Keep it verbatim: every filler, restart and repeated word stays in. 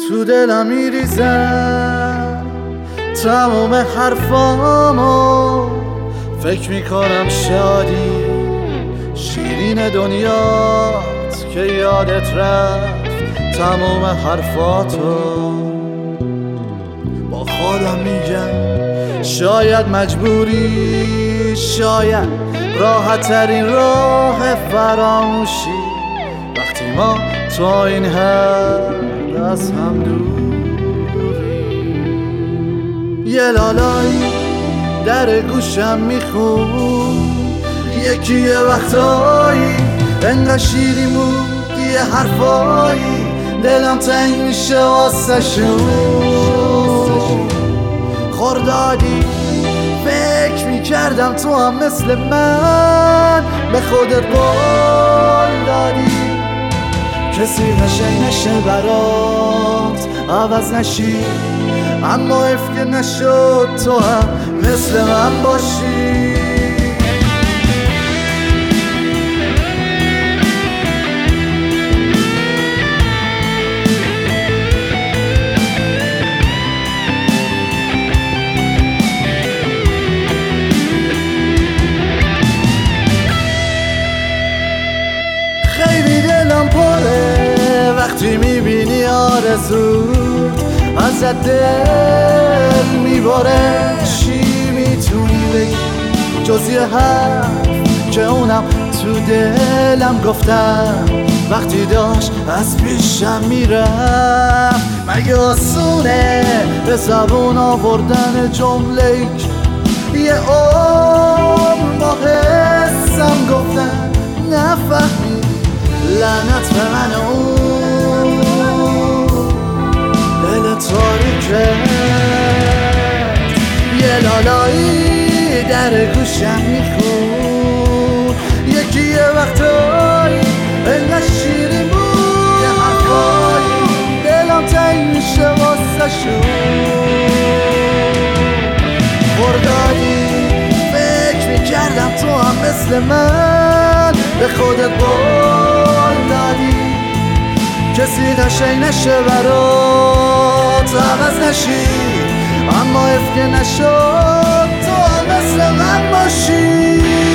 تو دلم میریزم تمام حرفامو، فکر میکنم شادی شیرین دنیات که یادت رفت تمام حرفاتو. با خودم میگم شاید مجبوری، شاید راحت ترین راه فراموشی وقتی ما تا این حد از هم دوری. یه لالایی در گوشم میخون، یکی یه وقتایی انقدر شیرین بود یه حرفایی دلم تنگ میشه واسه شون. خوردادی فکر میکردم تو هم مثل من به خودت قول دادی کسی قشنگ نشه برات عوض نشی، اما حیف که نشد تو هم مثل من باشی. خیلی دلم پره وقتی میبینی آرزوت ازت دل میباره. چی میتونی بگی جز یه حرف که اونم تو دلم گفتم وقتی داشت از پیشم میرفت؟ مگه آسونه به زبون آوردن جمله که یه عمر با حسم گفتم نفهمی؟ لعنت به من اون دل تاریکه. یه لالایی در گوشم میخون، یکی یه وقتایی انقدر شیرین بود یه حرفایی دلم تنگ میشه واسه شون. خوردادی فکر میکردم تو هم مثل من به خودت قول دادی کسی قشنگ نشه برات عوض نشی، اما حیف که نشد تو هم مثل من باشی.